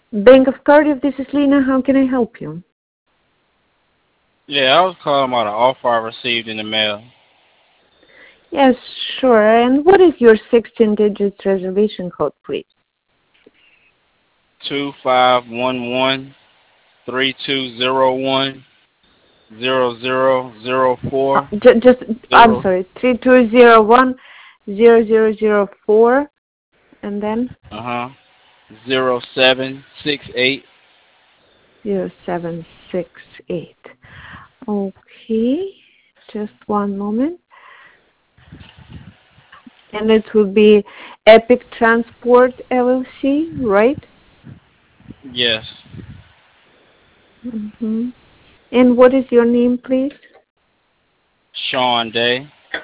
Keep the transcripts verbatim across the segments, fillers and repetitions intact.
Bank of Cardiff, this is Lena. How can I help you? Yeah, I was calling about an offer I received in the mail. Yes, sure. And what is your sixteen digit reservation code, please? Two five one one three two zero one zero zero zero Uh, four j- just, I'm zero sorry, three two zero one zero zero zero four, and then uh huh zero seven six eight. zero seven six eight. Okay, just one moment. And it will be Epic Transport L L C, right? Yes, Mm-hmm. And what is your name, please? Sean Day.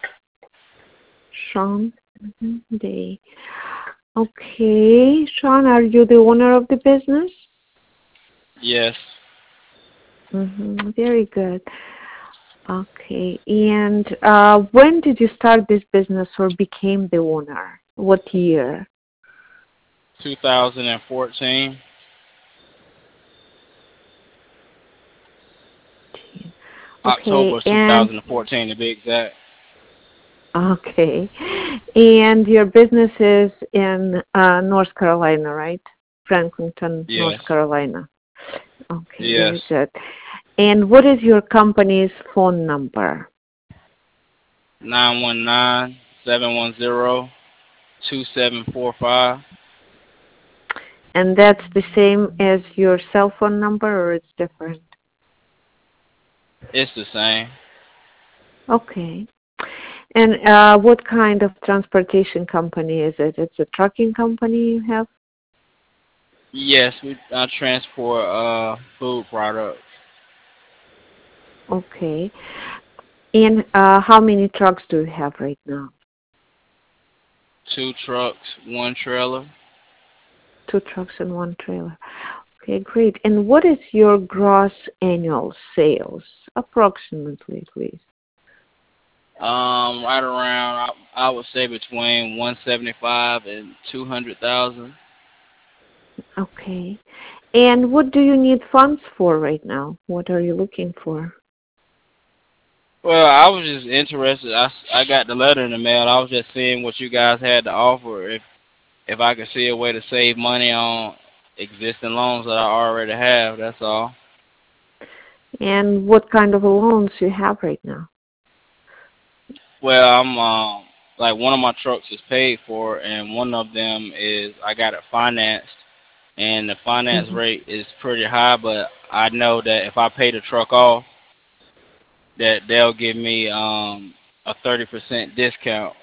Sean Day. Okay, Sean, are you the owner of the business? Yes, Mm-hmm. Very good. Okay, and uh, when did you start this business or became the owner? What year? two thousand fourteen. Okay, October and two thousand fourteen to be exact. okay, and your business is in uh, North Carolina, right? Franklinton, North Yes, Carolina. Okay, yes. very good. And what is your company's phone number? Nine one nine seven one zero two seven four five. And that's the same as your cell phone number, or it's different? It's the same. Okay. And uh, what kind of transportation company is it? It's a trucking company you have? Yes, we uh, transport uh food products. Okay. And uh, how many trucks do you have right now? Two trucks, one trailer. Two trucks and one trailer. Okay, great. And what is your gross annual sales, approximately, please? Um, right around I, I would say between one seventy five and two hundred thousand. Okay. And what do you need funds for right now? What are you looking for? Well, I was just interested. I, s- I got the letter in the mail. I was just seeing what you guys had to offer. If if I could see a way to save money on existing loans that I already have, that's all. And what kind of loans you have right now? Well, I'm um like one of my trucks is paid for, and one of them is I got it financed, and the finance Hmm. rate is pretty high. But I know that if I pay the truck off, that they'll give me um a thirty percent discount.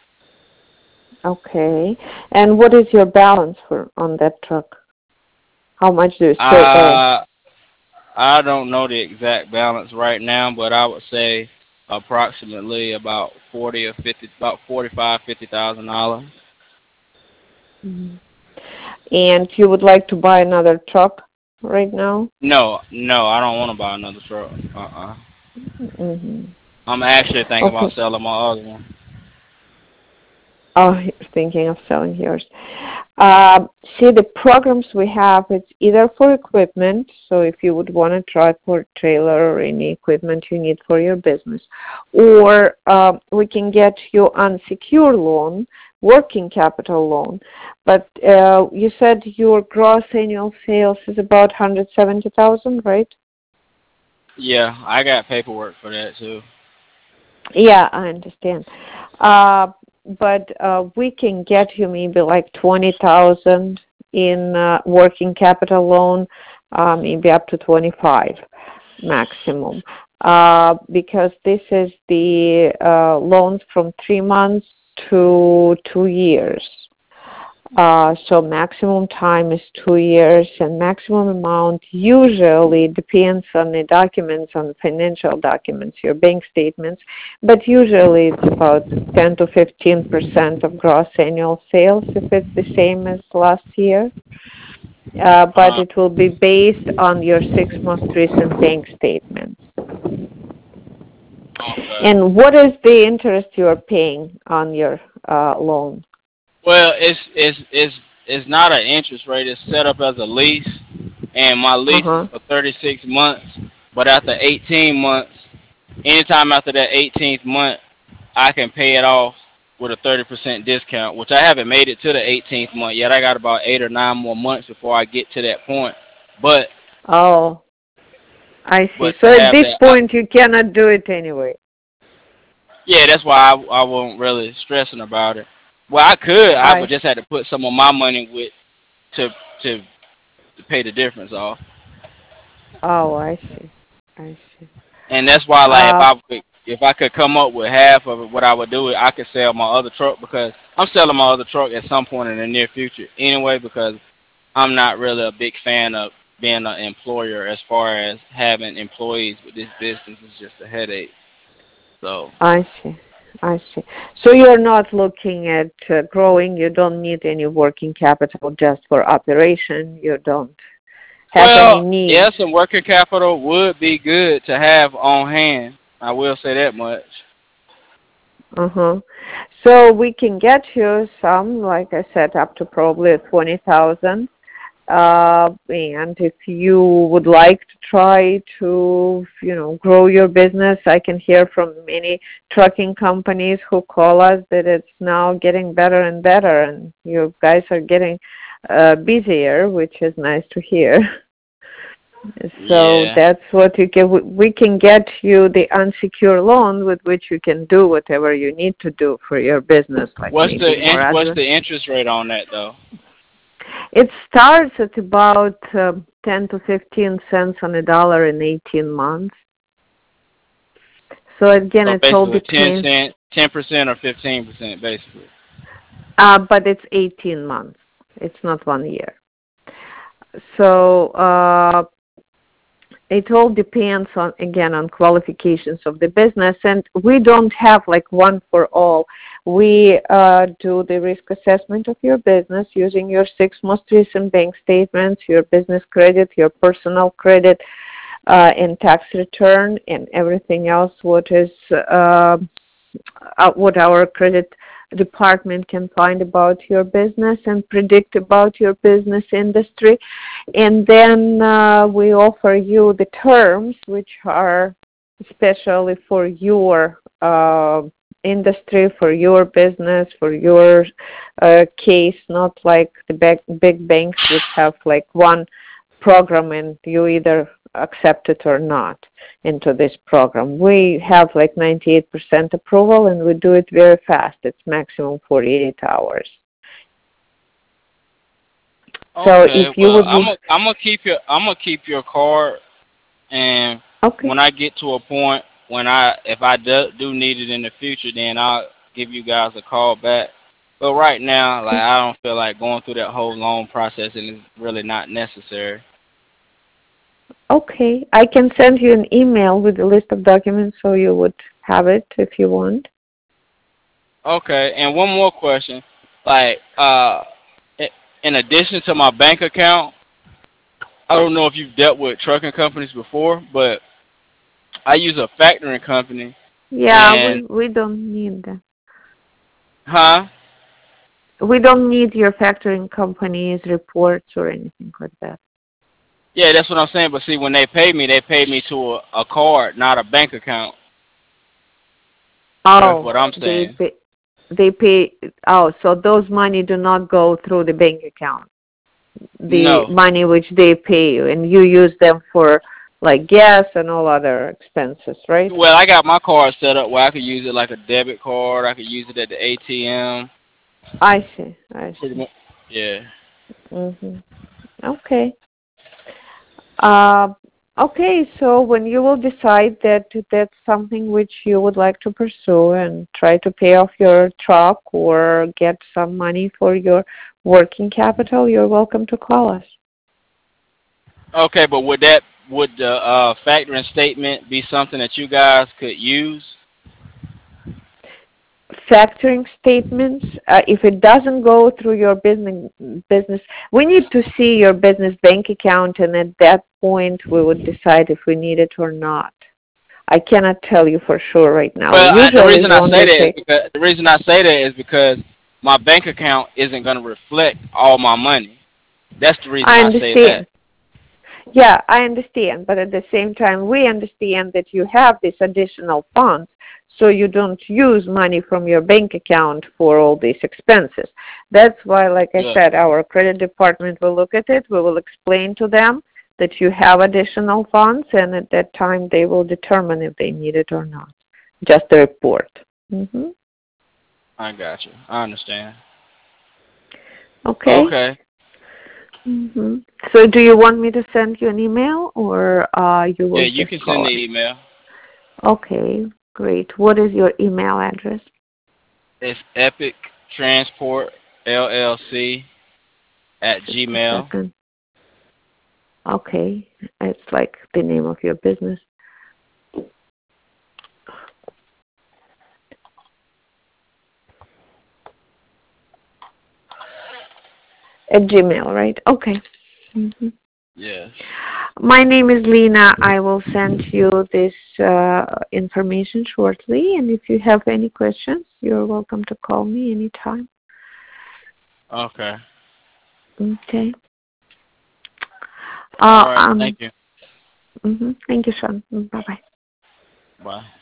Okay. And what is your balance for on that truck? How much do you still owe? I I don't know the exact balance right now, but I would say approximately about forty or fifty, about forty five, fifty thousand dollars. Mhm. And you would like to buy another truck right now? No, no, I don't want to buy another truck. Uh uh Hmm. I'm actually thinking about Okay. selling my other one. Oh, you're thinking of selling yours. Uh, see, the programs we have, it's either for equipment, so if you would want a truck or trailer or any equipment you need for your business, or uh, we can get you unsecured loan, working capital loan. But uh, you said your gross annual sales is about one hundred seventy thousand, right? Yeah, I got paperwork for that too. Yeah, I understand. Uh, but uh, we can get you maybe like twenty thousand in uh, working capital loan, uh, maybe up to twenty-five maximum, uh, because this is the uh, loans from three months to two years. Uh, so maximum time is two years, and maximum amount usually depends on the documents, on the financial documents, your bank statements, but usually it's about ten to fifteen percent of gross annual sales if it's the same as last year. Uh, but Uh, it will be based on your six most recent bank statements. okay. And what is the interest you are paying on your uh, loan? Well, it's it's it's it's not an interest rate. It's set up as a lease, and my lease is Uh-huh. for thirty-six months. But after eighteen months, anytime after that eighteenth month, I can pay it off with a thirty percent discount, which I haven't made it to the eighteenth month yet. I got about eight or nine more months before I get to that point. But Oh, I see. but So to at have this that, I, point, you cannot do it anyway. yeah, that's why I, I wasn't really stressing about it. Well, I could. I I would just have to put some of my money with to to, to pay the difference off. Oh, I see. I see. And that's why, like, if Uh, I could, if I could come up with half of it, what I would do is I could sell my other truck because I'm selling my other truck at some point in the near future anyway. Because I'm not really a big fan of being an employer as far as having employees with this business is just a headache. So I see. I see. So you're not looking at uh, growing. You don't need any working capital just for operation. You don't have any well, needs. yeah, some working capital would be good to have on hand. I will say that much. Uh-huh. So we can get you some, like I said, up to probably twenty thousand. Uh, and if you would like to try to, you know, grow your business, I can hear from many trucking companies who call us that it's now getting better and better, and you guys are getting uh, busier, which is nice to hear. So Yeah. that's what you can. We can get you the unsecured loan with which you can do whatever you need to do for your business, like What's the maybe more in, what's advance. the interest rate on that though? It starts at about uh, ten to fifteen cents on a dollar in eighteen months. So again, So it's all basically ten depends. cent, ten percent or fifteen percent, basically. Uh, but it's eighteen months. It's not one year. So uh, it all depends on, again, on qualifications of the business, and we don't have like one for all. We uh, do the risk assessment of your business using your six most recent bank statements, your business credit, your personal credit, uh, and tax return, and everything else what is uh, uh, what our credit department can find about your business and predict about your business industry. And then uh, we offer you the terms which are especially for your uh, industry, for your business, for your uh, case, not like the big, big banks which have like one program and you either accept it or not into this program. We have like ninety-eight percent approval and we do it very fast. It's maximum forty-eight hours. So Okay, if you well, would, I'm gonna I'm gonna keep your I'm gonna keep your card, and okay. when I get to a point when I if I do, do need it in the future, then I'll give you guys a call back. But right now, like I don't feel like going through that whole loan process, and it's really not necessary. Okay, I can send you an email with a list of documents so you would have it if you want. Okay, and one more question, like uh, in addition to my bank account, I don't know if you've dealt with trucking companies before, but I use a factoring company, Yeah, and we, we don't need that. huh? We don't need your factoring company's reports or anything like that. Yeah, that's what I'm saying. But see, when they pay me, they pay me to a, a card, not a bank account. That's Oh, what I'm they saying. pay, they pay. Oh, so those money do not go through the bank account. The No. money which they pay you, and you use them for like gas and all other expenses, right? Well, I got my card set up where I could use it like a debit card. I could use it at the A T M. I see. I Pretty see. much. Yeah. Mhm. Okay. Uh, okay. So when you will decide that that's something which you would like to pursue and try to pay off your truck or get some money for your working capital, you're welcome to call us. Okay, but would that would the uh, factoring statement be something that you guys could use? Factoring statements, uh, if it doesn't go through your business, business, we need to see your business bank account, and at that point, we would decide if we need it or not. I cannot tell you for sure right now. Well, I, the Usually, reason we I say only that is take. because the reason I say that is because my bank account isn't going to reflect all my money. That's the reason I I say that. understand. Yeah, I understand. But at the same time, we understand that you have these additional funds, so you don't use money from your bank account for all these expenses. That's why, like I Yeah. said, our credit department will look at it. We will explain to them that you have additional funds, and at that time they will determine if they need it or not. Just a report. Mm-hmm. I got you. I understand. Okay. Okay. Mm-hmm. So do you want me to send you an email, or uh, you Yeah, will you just can send call the us? email. Okay, great. What is your email address? It's Epic Transport L L C at Just a Gmail. second. Okay, it's like the name of your business. At Gmail, right? Okay. Mm-hmm. Yes. My name is Lena. I will send you this uh, information shortly, and if you have any questions, you're welcome to call me anytime. Okay. Okay. All Uh, right. um. Thank you. Mm-hmm. Thank you, Sean. Bye bye. Bye.